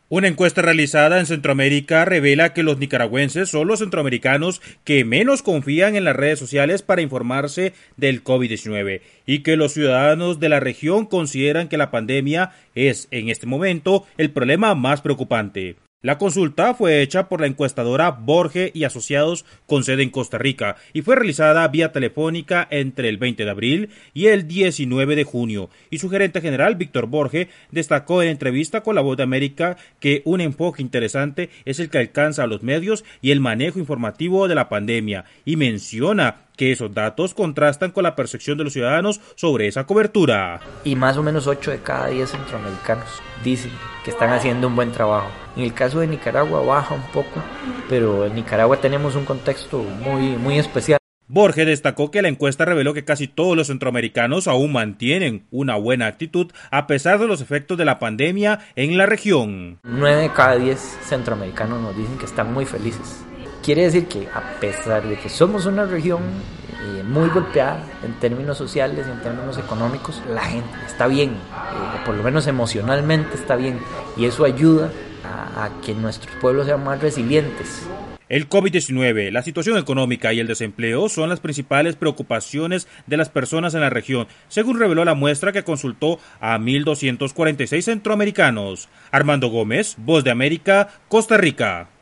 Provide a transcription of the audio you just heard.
Una encuesta realizada en Centroamérica revela que los nicaragüenses son los centroamericanos que menos confían en las redes sociales para informarse del COVID-19 y que los ciudadanos de la región consideran que la pandemia es, en este momento, el problema más preocupante. La consulta fue hecha por la encuestadora Borge y Asociados con sede en Costa Rica y fue realizada vía telefónica entre el 20 de abril y el 19 de junio. Y su gerente general, Víctor Borge, destacó en entrevista con La Voz de América que un enfoque interesante es el que alcanza a los medios y el manejo informativo de la pandemia y menciona que esos datos contrastan con la percepción de los ciudadanos sobre esa cobertura. Y más o menos 8 de cada 10 centroamericanos dicen que están haciendo un buen trabajo. En el caso de Nicaragua baja un poco, pero en Nicaragua tenemos un contexto muy especial. Borge destacó que la encuesta reveló que casi todos los centroamericanos aún mantienen una buena actitud a pesar de los efectos de la pandemia en la región. 9 de cada 10 centroamericanos nos dicen que están muy felices. Quiere decir que a pesar de que somos una región muy golpeada en términos sociales y en términos económicos, la gente está bien, por lo menos emocionalmente está bien, y eso ayuda a que nuestros pueblos sean más resilientes. El COVID-19, la situación económica y el desempleo son las principales preocupaciones de las personas en la región, según reveló la muestra que consultó a 1.246 centroamericanos. Armando Gómez, Voz de América, Costa Rica.